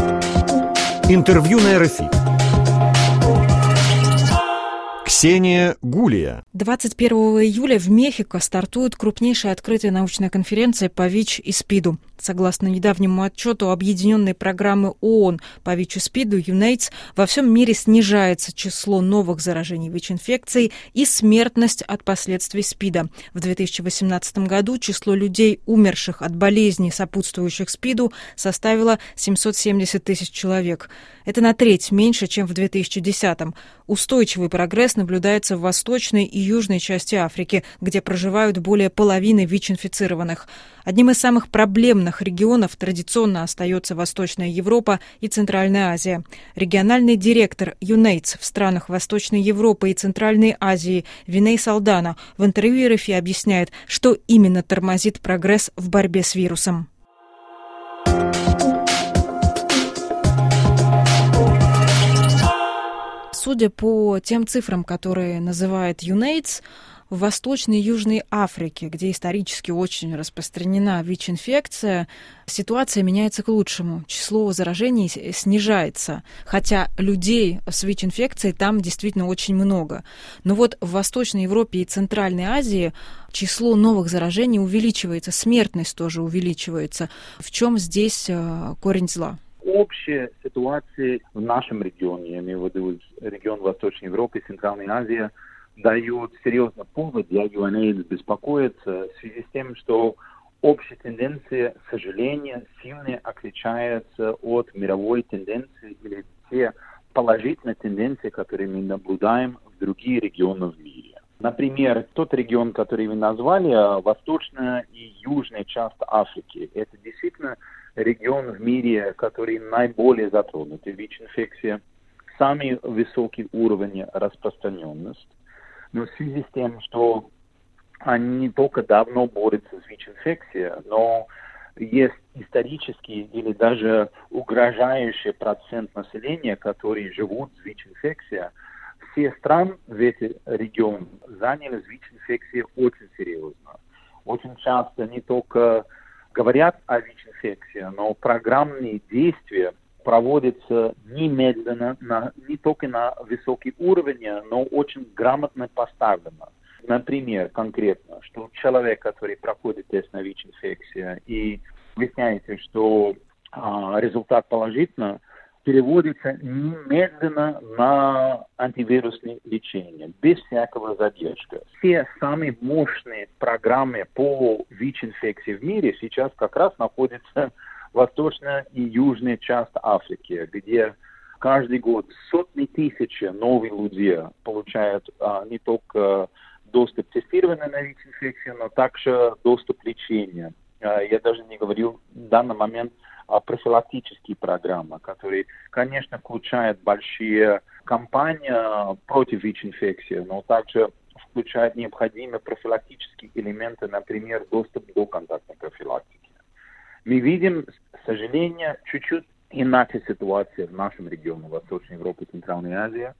Интервью на РФИ. Ксения Гулия. 21 июля в Мехико стартует крупнейшая открытая научная конференция по ВИЧ и СПИДу. Согласно недавнему отчету Объединенной программы ООН по ВИЧ и СПИДу UNAIDS, во всем мире снижается число новых заражений ВИЧ-инфекцией и смертность от последствий СПИДа. В 2018 году число людей, умерших от болезней, сопутствующих СПИДу, составило 770 тысяч человек. Это на треть меньше, чем в 2010-м. Устойчивый прогресс наблюдается в восточной и южной части Африки, где проживают более половины ВИЧ-инфицированных. Одним из самых проблемных регионов традиционно остается Восточная Европа и Центральная Азия. Региональный директор UNAIDS в странах Восточной Европы и Центральной Азии Виней Салдана в интервью РФИ объясняет, что именно тормозит прогресс в борьбе с вирусом. Судя по тем цифрам, которые называет UNAIDS, в Восточной и Южной Африке, где исторически очень распространена ВИЧ-инфекция, ситуация меняется к лучшему. Число заражений снижается, хотя людей с ВИЧ-инфекцией там действительно очень много. Но вот в Восточной Европе и Центральной Азии число новых заражений увеличивается, смертность тоже увеличивается. В чем здесь корень зла? Общая ситуация в нашем регионе, я имею в виду регион Восточной Европы и Центральной Азии, дает серьезный повод для UNAIDS беспокоиться в связи с тем, что общая тенденция, к сожалению, сильно отличается от мировой тенденции или те положительные тенденции, которые мы наблюдаем в других регионах в мире. Например, тот регион, который вы назвали, восточная и южная часть Африки, это действительно регион в мире, который наиболее затронут ВИЧ-инфекция, самый высокий уровень распространенности. Но в связи с тем, что они не только давно борются с ВИЧ-инфекцией, но есть исторический или даже угрожающий процент населения, которые живут с ВИЧ-инфекцией, все страны в этом регионе занялись ВИЧ-инфекцией очень серьезно. Очень часто не только говорят о ВИЧ-инфекции, но программные действия проводятся немедленно, не только на высокий уровень, но очень грамотно поставлено. Например, конкретно, что человек, который проходит тест на ВИЧ-инфекцию и выясняется, что результат положительный, переводится немедленно на антивирусное лечение, без всякого задержки. Все самые мощные программы по ВИЧ-инфекции в мире сейчас как раз находятся в восточной и южной части Африки, где каждый год сотни тысяч новых людей получают не только доступ к тестированию на ВИЧ-инфекцию, но также доступ к лечению. Я даже не говорил в данный момент о профилактические программы, которые, конечно, включают большие кампании против ВИЧ-инфекции, но также включают необходимые профилактические элементы, например, доступ до контактной профилактики. Мы видим, к сожалению, чуть-чуть иначе ситуация в нашем регионе Восточной Европы и Центральной Азии,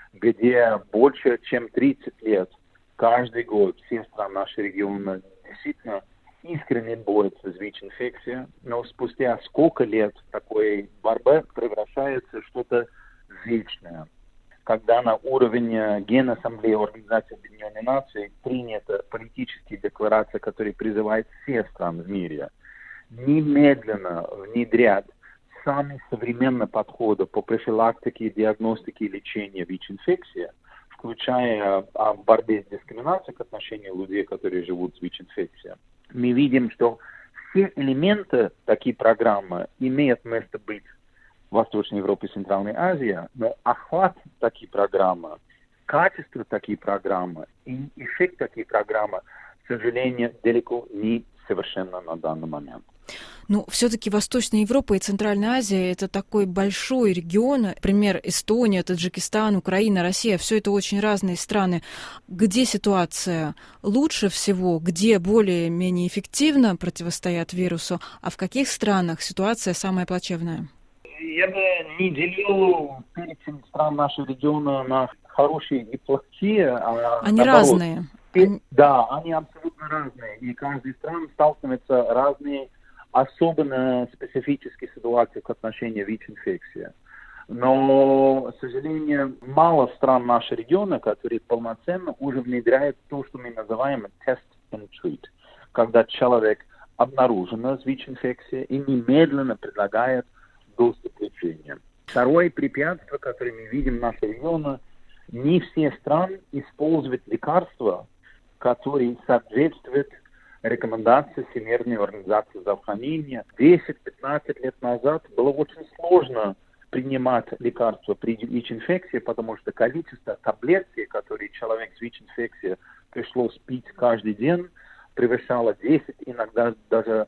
где больше чем 30 лет каждый год все страны нашего региона действительно искренне борются с ВИЧ-инфекцией, но спустя сколько лет такой борьба превращается в что-то вечное. Когда на уровне Генассамблеи Организации Объединенных Наций принята политическая декларация, которая призывает все страны в мире немедленно внедрять самые современные подходы по профилактике, диагностике и лечению ВИЧ-инфекции, включая борьбе с дискриминацией к отношению людей, которые живут с ВИЧ-инфекцией, мы видим, что все элементы такой программы имеют место быть в Восточной Европе и Центральной Азии, но охват такой программы, качество такой программы и эффект такой программы, к сожалению, далеко не совершенно на данный момент. Ну, все-таки Восточная Европа и Центральная Азия – это такой большой регион. Например, Эстония, Таджикистан, Украина, Россия – все это очень разные страны. Где ситуация лучше всего, где более-менее эффективно противостоят вирусу, а в каких странах ситуация самая плачевная? Я бы не делил перечень стран нашего региона на хорошие и плохие. Они разные. Да, они абсолютно разные. И каждая страна сталкивается с разными особенно специфические ситуации к отношению ВИЧ-инфекции. Но, к сожалению, мало стран нашего региона, которые полноценно уже внедряют то, что мы называем test and treat, когда человек обнаружен с ВИЧ-инфекцией и немедленно предлагает доступ к лечению. Второе препятствие, которое мы видим в нашем регионе, не все страны используют лекарства, которые соответствуют рекомендации Всемирной организации здравоохранения. 10-15 лет назад было очень сложно принимать лекарства при ВИЧ-инфекции, потому что количество таблеток, которые человек с ВИЧ-инфекцией пришлось пить каждый день, превышало 10, иногда даже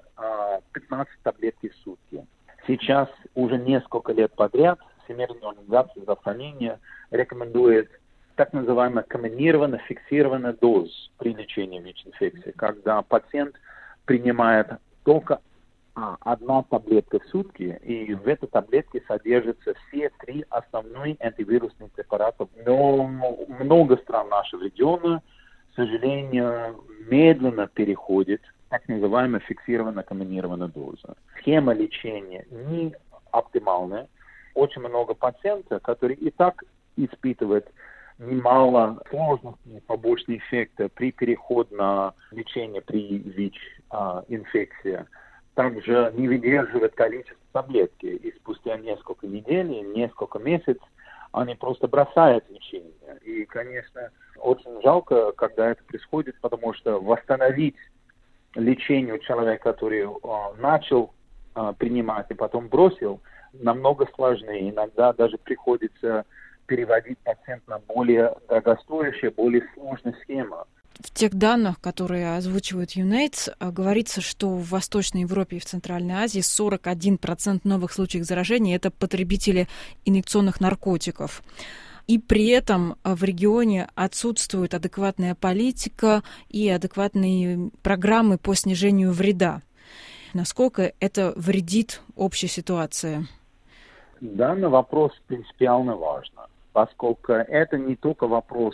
15 таблеток в сутки. Сейчас уже несколько лет подряд Всемирная организация здравоохранения рекомендует так называемую комбинированную фиксированную дозу при лечении ВИЧ-инфекции, когда пациент принимает только одна таблетка в сутки, и в этой таблетке содержатся все 3 основные антивирусные препарата. Но много стран нашего региона, к сожалению, медленно переходит к так называемой фиксированной комбинированной дозе. Схема лечения не оптимальная. Очень много пациентов, которые и так испытывают немало сложностей, побочных эффектов при переходе на лечение при ВИЧ-инфекции. Также не выдерживает количество таблетки, и спустя несколько недель, несколько месяцев они просто бросают лечение. И, конечно, очень жалко, когда это происходит, потому что восстановить лечение у человека, который начал принимать и потом бросил, намного сложнее. Иногда даже приходится переводить пациента на более дорогостоящую, более сложную схему. В тех данных, которые озвучивает UNAIDS, говорится, что в Восточной Европе и в Центральной Азии 41% новых случаев заражения – это потребители инъекционных наркотиков. И при этом в регионе отсутствует адекватная политика и адекватные программы по снижению вреда. Насколько это вредит общей ситуации? Данный вопрос принципиально важен, поскольку это не только вопрос,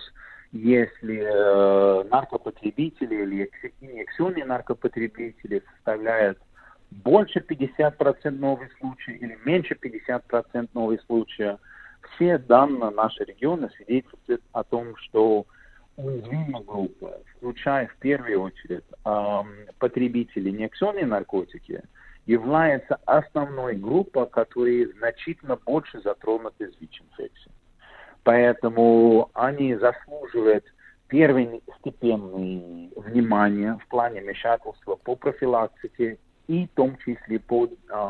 если наркопотребители или инъекционные наркопотребители составляют больше 50% новых случаев или меньше 50% новых случаев, все данные нашего региона свидетельствуют о том, что уязвимая группа, включая в первую очередь потребителей инъекционных наркотики, является основной группой, которая значительно больше затронута ВИЧ-инфекцией. Поэтому они заслуживают первостепенное внимание в плане вмешательства по профилактике и в том числе по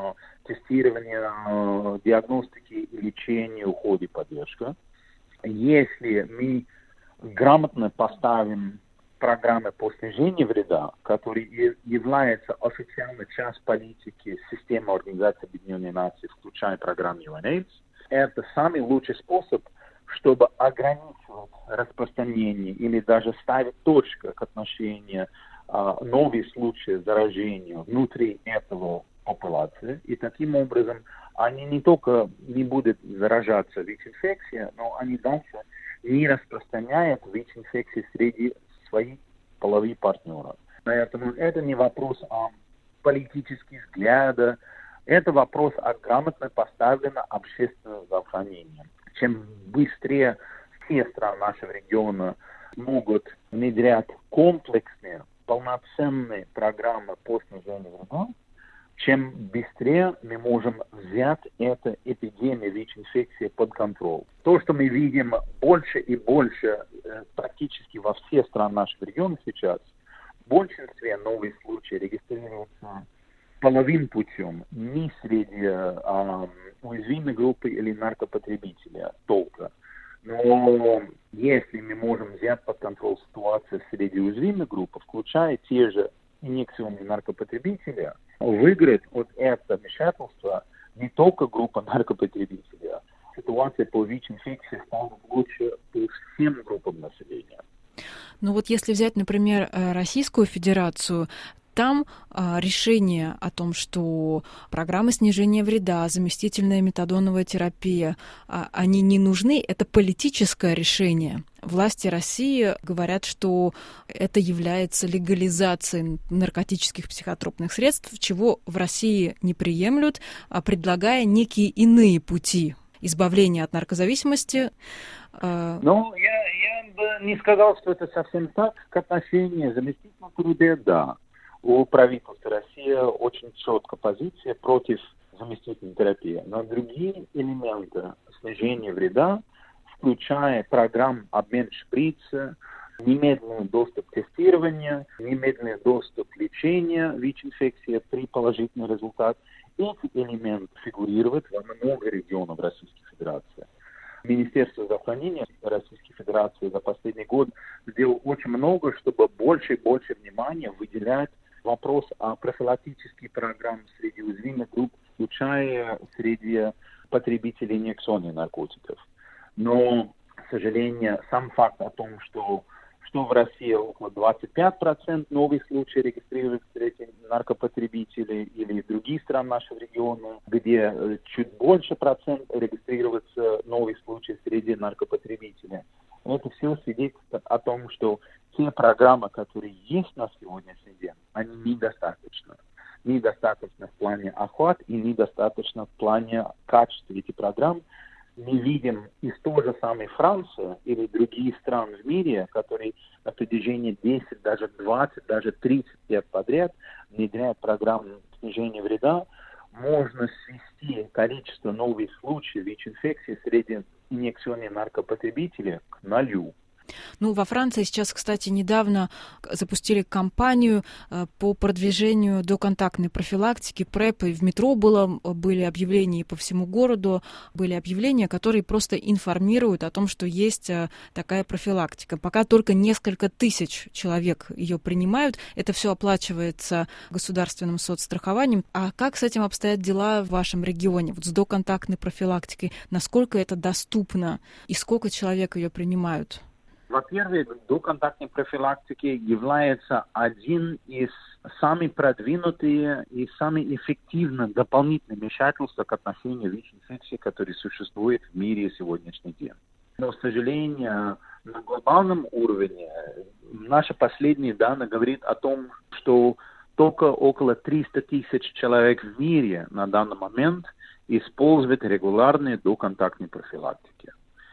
тестированию, диагностике и лечению, уходу и поддержке. Если мы грамотно поставим программы по снижению вреда, которые являются официальной частью политики системы Организации Объединенных Наций, включая программу UNAIDS, это самый лучший способ, чтобы ограничивать распространение или даже ставить точку к отношению новых случаев заражения внутри этого популяции. И таким образом они не только не будут заражаться ВИЧ-инфекцией, но они дальше не распространяют ВИЧ-инфекции среди своих половых партнеров. Поэтому это не вопрос о политических взглядах, это вопрос о грамотно поставленном общественном здравоохранении. Чем быстрее все страны нашего региона могут внедрять комплексные, полноценные программы по снижению вреда, чем быстрее мы можем взять эту эпидемию ВИЧ-инфекции под контроль. То, что мы видим больше и больше практически во всех странах нашего региона сейчас, в большинстве новых случаев регистрируются половым путем, не среди уязвимой группы или наркопотребителей только. Но если мы можем взять под контроль ситуацию среди уязвимой группы, включая те же инъекционные наркопотребители, выиграет от этого вмешательства не только группа наркопотребителей. Ситуация по ВИЧ-инфекции станет лучше по всем группам населения. Ну вот если взять, например, Российскую Федерацию, там решение о том, что программы снижения вреда, заместительная метадоновая терапия, они не нужны, это политическое решение. власти России говорят, что это является легализацией наркотических психотропных средств, чего в России не приемлют, предлагая некие иные пути избавления от наркозависимости. Ну, я бы не сказал, что это совсем так. К отношению заместительного труда, да. У правительства России очень четкая позиция против заместительной терапии. Но другие элементы снижения вреда, включая программу обмен шприца, немедленный доступ к тестированию, немедленный доступ к лечению ВИЧ-инфекции при положительном результате, эти элементы фигурируют во много регионов Российской Федерации. Министерство здравоохранения Российской Федерации за последний год сделало очень много, чтобы больше и больше внимания выделять вопрос о профилактических программах среди уязвимых групп, включая среди потребителей инъекционных наркотиков. Но, к сожалению, сам факт о том, что в России около 25% новых случаев регистрируются среди наркопотребителей, или в других странах нашего региона, где чуть больше процент регистрируются новых случаев среди наркопотребителей. Это все свидетельствует о том, что те программы, которые есть на сегодняшний день, они недостаточно. Недостаточно в плане охвата и недостаточно в плане качества этих программ. Мы видим из той же самой Франции или других стран в мире, которые на протяжении 10, даже 20, даже 30 лет подряд внедряют программу снижения вреда, можно свести количество новых случаев ВИЧ-инфекции среди инъекционных наркопотребителей к 0. Ну, во Франции сейчас, кстати, недавно запустили кампанию по продвижению доконтактной профилактики, ПрЭП, и в метро были объявления, и по всему городу были объявления, которые просто информируют о том, что есть такая профилактика. Пока только несколько тысяч человек ее принимают, это все оплачивается государственным соцстрахованием. А как с этим обстоят дела в вашем регионе, вот с доконтактной профилактикой? Насколько это доступно и сколько человек ее принимают? Во-первых, доконтактной профилактики является один из самых продвинутых и самых эффективных дополнительных вмешательств к отношению ВИЧ-инфекции, которые существуют в мире сегодняшний день. Но, к сожалению, на глобальном уровне наши последние данные говорят о том, что только около 300 тысяч человек в мире на данный момент используют регулярные доконтактные профилактики.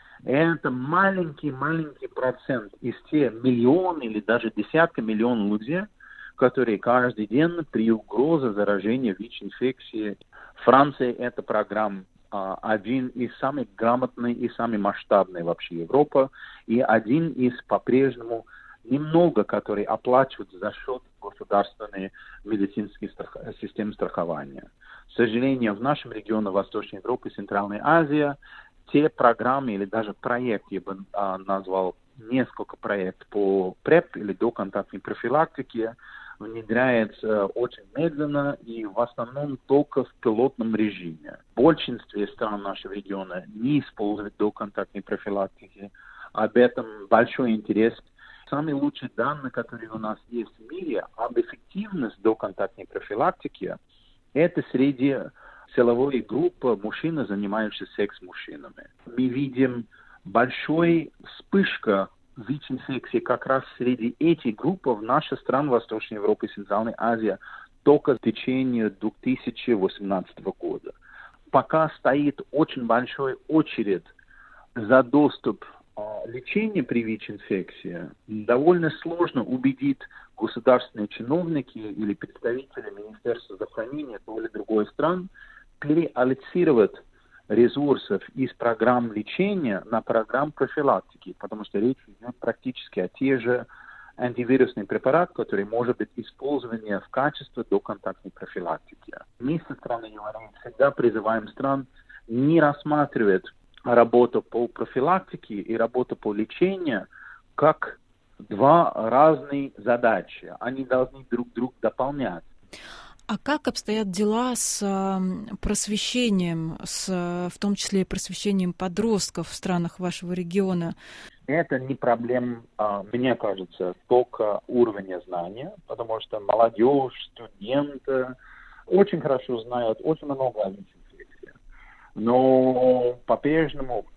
Это маленький процент из тех миллионов или даже десятка миллионов людей, которые каждый день при угрозе заражения ВИЧ-инфекцией. Франция – это программа один из самых грамотных и самых масштабных вообще Европы, и один из по-прежнему немного, которые оплачивают за счет государственной медицинской системы страхования. К сожалению, в нашем регионе Восточной Европы и Центральной Азии те программы или даже проекты, я бы назвал несколько проектов по ПрЭП или доконтактной профилактике, внедряется очень медленно и в основном только в пилотном режиме. В большинстве стран нашего региона не используют доконтактной профилактики. Об этом большой интерес. Самые лучшие данные, которые у нас есть в мире об эффективности доконтактной профилактики, это среди целевой группы мужчин, занимающихся секс-мужчинами. Мы видим большую вспышку ВИЧ-инфекции как раз среди этих групп в нашей стране Восточной Европы и Центральной Азии только в течение 2018 года. Пока стоит очень большая очередь за доступ к лечению при ВИЧ-инфекции, довольно сложно убедить государственные чиновники или представители Министерства здравоохранения той или другой страны переаллоцировать ресурсов из программ лечения на программ профилактики, потому что речь идет практически о тех же антивирусных препаратах, которые могут быть использованы в качестве доконтактной профилактики. Мы со стороны ЮНАИДС всегда призываем стран не рассматривать работу по профилактике и работу по лечению как два разные задачи. Они должны друг друга дополнять. А как обстоят дела с просвещением, в том числе и просвещением подростков в странах вашего региона? Это не проблема, мне кажется, только уровня знания, потому что молодежь, студенты очень хорошо знают очень много о ВИЧ-инфекции. Но по-прежнему программы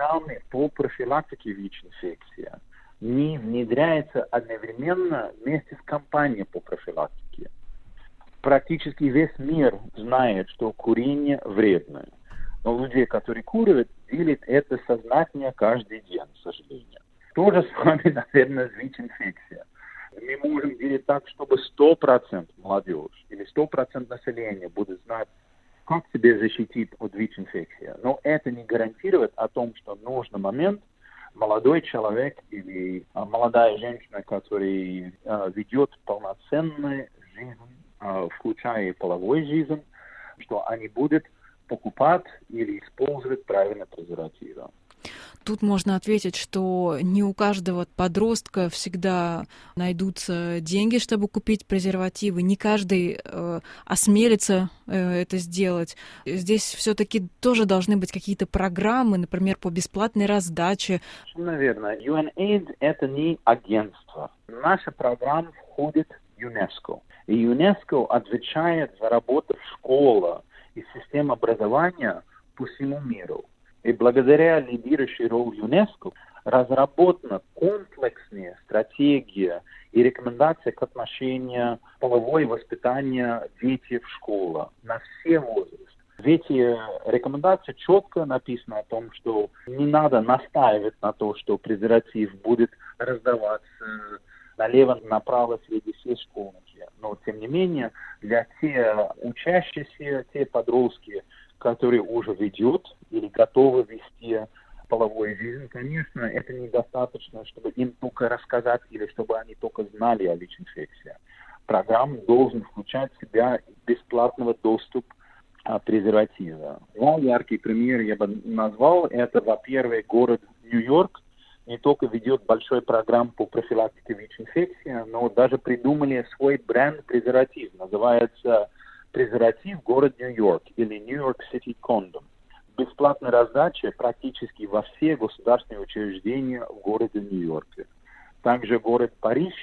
программы по профилактике ВИЧ-инфекции не внедряется одновременно вместе с кампанией по профилактике. Практически весь мир знает, что курение вредно. Но люди, которые курят, делят это сознательно каждый день, к сожалению. То же с вами, наверное, с ВИЧ-инфекцией. Мы можем делать так, чтобы 100% молодежь или 100% населения будут знать, как себя защитить от ВИЧ-инфекции. Но это не гарантирует о том, что в нужный момент молодой человек или молодая женщина, которая ведет полноценную жизнь, включая половую жизнь, что они будут покупать или использовать правильно презервативы. Тут можно ответить, что не у каждого подростка всегда найдутся деньги, чтобы купить презервативы. Не каждый осмелится это сделать. Здесь все-таки тоже должны быть какие-то программы, например, по бесплатной раздаче. Наверное, UNAIDS — это не агентство. Наша программа входит в ЮНЕСКО. И ЮНЕСКО отвечает за работу школы и систем образования по всему миру. И благодаря лидирующей роли ЮНЕСКО разработана комплексная стратегия и рекомендации к отношению половое воспитание детей в школе на все возрасты. В эти рекомендации четко написано о том, что не надо настаивать на то, что презерватив будет раздаваться налево-направо среди всей школы. Но, тем не менее, для тех учащихся, те подростки, которые уже ведут или готовы вести половую жизнь, конечно, это недостаточно, чтобы им только рассказать или чтобы они только знали о ВИЧ-инфекции. Программа должен включать в себя бесплатный доступ к презервативу. Два яркие примера я бы назвал. Это, во-первых, город Нью-Йорк. Не только ведет большой программ по профилактике ВИЧ-инфекции, но даже придумали свой бренд презерватив. Называется презерватив город Нью-Йорк или Нью-Йорк Сити Кондом. Бесплатная раздача практически во все государственные учреждения в городе Нью-Йорке. Также город Париж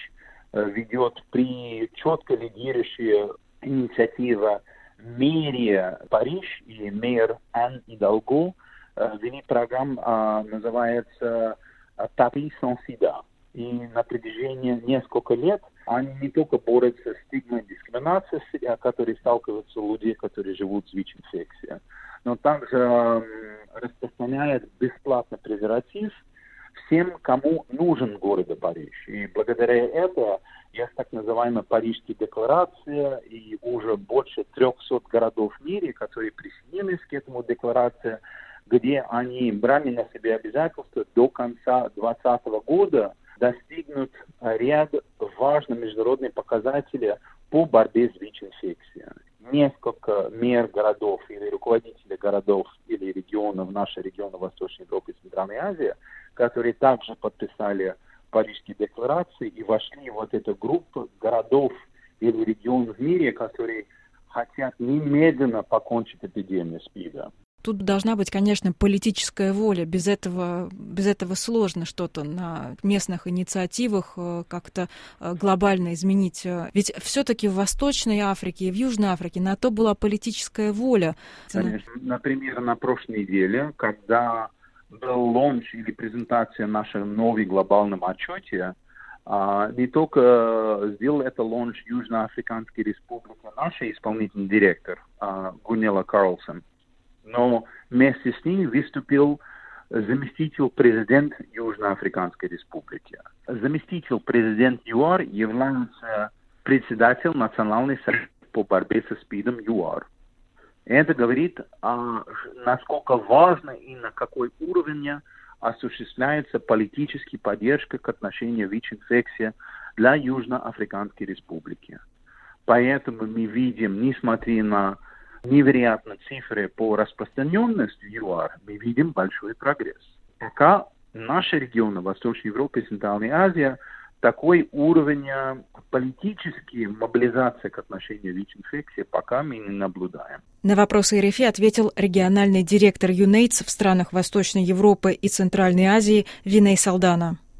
ведет при четко лидирующей инициатива мэрия Париж и мэр Ан Идалго вели программу, называется «Paris sans sida». И на протяжении нескольких лет они не только борются с стигмой дискриминации, с которой сталкиваются люди, которые живут с ВИЧ-инфекцией, но также распространяют бесплатный презерватив всем, кому нужен город Париж. И благодаря этому есть так называемая Парижская декларация, и уже больше 300 городов в мире, которые присоединились к этому декларации, где они брали на себя обязательства до конца 2020 года достигнут ряд важных международных показателей по борьбе с ВИЧ-инфекцией. Несколько мэр городов или руководителей городов или регионов, нашего региона Восточной Европы и Центральной Азии, которые также подписали Парижские декларации и вошли в вот эту группу городов или регионов в мире, которые хотят немедленно покончить эпидемию СПИДа. Тут должна быть, конечно, политическая воля. Без этого сложно что-то на местных инициативах как-то глобально изменить. Ведь все-таки в Восточной Африке и в Южной Африке на то была политическая воля. Конечно. Например, на прошлой неделе, когда был лонч или презентация нашего нового глобального отчета, не только сделал это лонч Южноафриканской Республики наш исполнительный директор Гунела Карлсон, но вместе с ним выступил заместитель президента Южноафриканской Республики. Заместитель президента ЮАР является председателем Национального совета по борьбе со СПИДом ЮАР. Это говорит, насколько важно и на какой уровне осуществляется политическая поддержка к отношению ВИЧ-инфекции для Южноафриканской Республики. Поэтому мы видим, несмотря на невероятные цифры по распространенности ЮАР, мы видим большой прогресс. Пока наши регионы Восточной Европы и Центральной Азии такой уровень политической мобилизации к отношению ВИЧ-инфекции пока мы не наблюдаем. На вопросы РФИ ответил региональный директор UNAIDS в странах Восточной Европы и Центральной Азии Виней Салдана.